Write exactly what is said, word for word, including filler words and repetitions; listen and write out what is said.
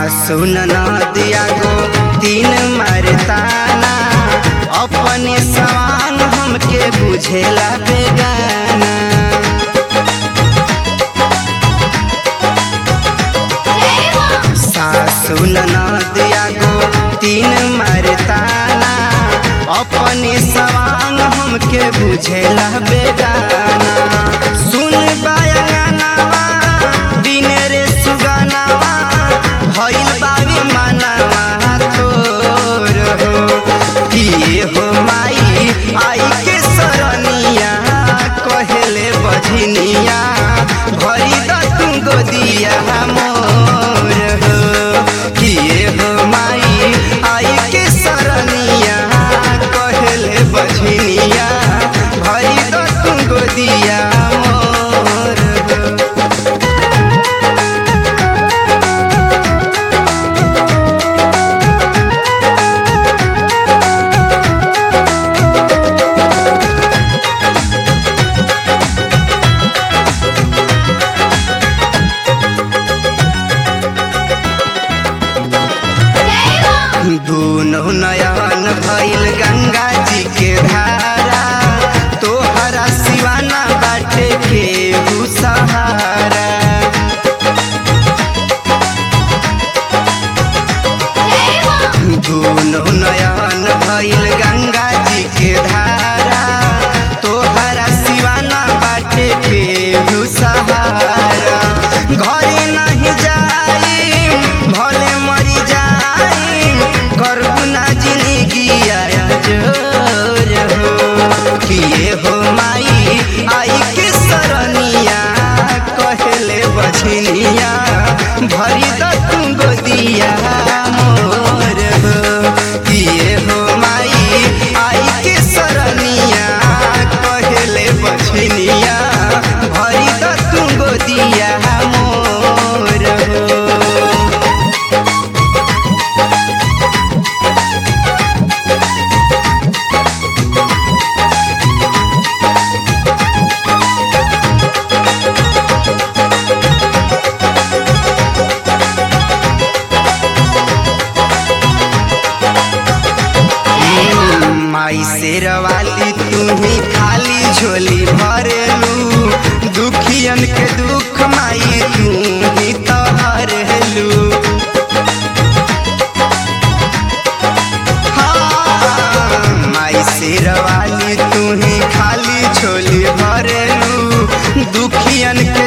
सुन दिया गो तीन मरताना अपने सवाल हमके बुझेला बेगाना। सासु दिया गो तीन मरताना अपने सवाल हमके बुझेला बेगाना। सुन बायनावा दिन रे सुगानावा भइल बावे मानावा तोर हो किए हो माई आई के सरनिया कहेले बझनिया भरी द तू गोदिया मोर हो किए हो माई आई के सरनिया कहेले बझनिया भरी द तू गोदिया मोर हो। दोनों नयन भइल गंगा जी के धारा तोहरा सिवाना बाटे के सहारा। दोनों नयन भइल गंगा जी के धारा तोहरा सिवाना बाटे के सहारा। घरे नहीं जाई भले मरी जाई करबुना जिंदगी आया जोर हो किए हो माई आई के सरनिया कहेले बझनिया भरी द तू गोदिया मोर हो किए हो माई आई के सरनिया कहेले बझनिया भरी द तू गोदिया मोर हो। माई शेरवाली तुम्ही खाली झोली भरेलू दुखियन के दुख माई तुम्ही तो हरेलू। हाँ माई शेरवाली तुम्ही खाली झोली भरेलू दुखियन